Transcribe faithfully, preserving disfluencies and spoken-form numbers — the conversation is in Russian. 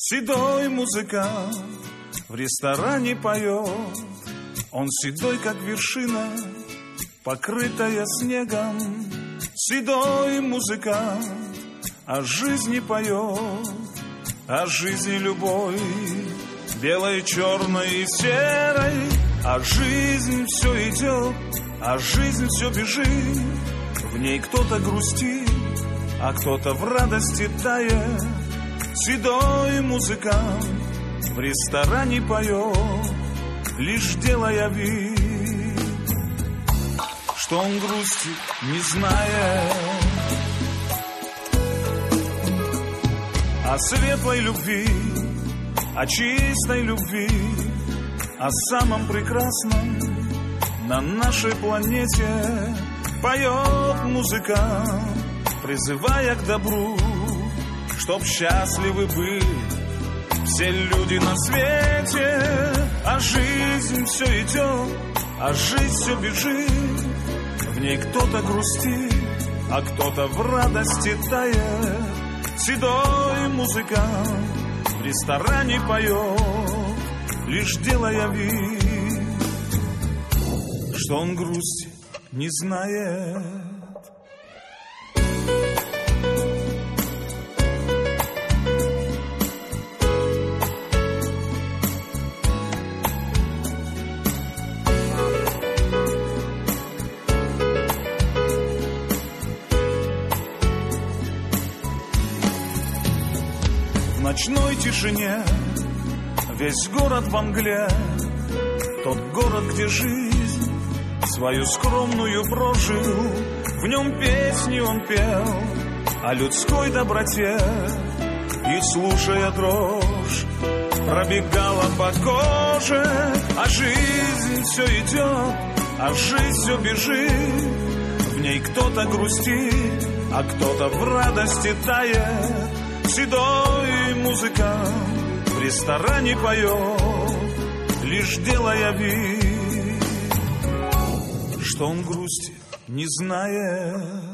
Седой музыкант в ресторане поет. Он седой, как вершина, покрытая снегом. Седой музыкант о жизни поет, о жизни любой, белой, черной и серой. А жизнь все идет, а жизнь все бежит. В ней кто-то грустит, а кто-то в радости тает. Седой музыкант в ресторане поет, лишь делая вид, что он грустит, не знает о светлой любви, о чистой любви, о самом прекрасном на нашей планете. Поет музыкант, призывая к добру, чтоб счастливы были все люди на свете. А жизнь все идет, а жизнь все бежит. В ней кто-то грустит, а кто-то в радости тает. Седой музыкант в ресторане поет, лишь делая вид, что он грусти не знает. В ночной тишине весь город во мгле, тот город, где жизнь свою скромную прожил. В нем песни он пел о людской доброте, и, слушая дрожь, пробегала по коже. А жизнь все идет, а жизнь все бежит. В ней кто-то грустит, а кто-то в радости тает. Седой музыкант в ресторане поет, лишь делая вид, что он грусти не знает.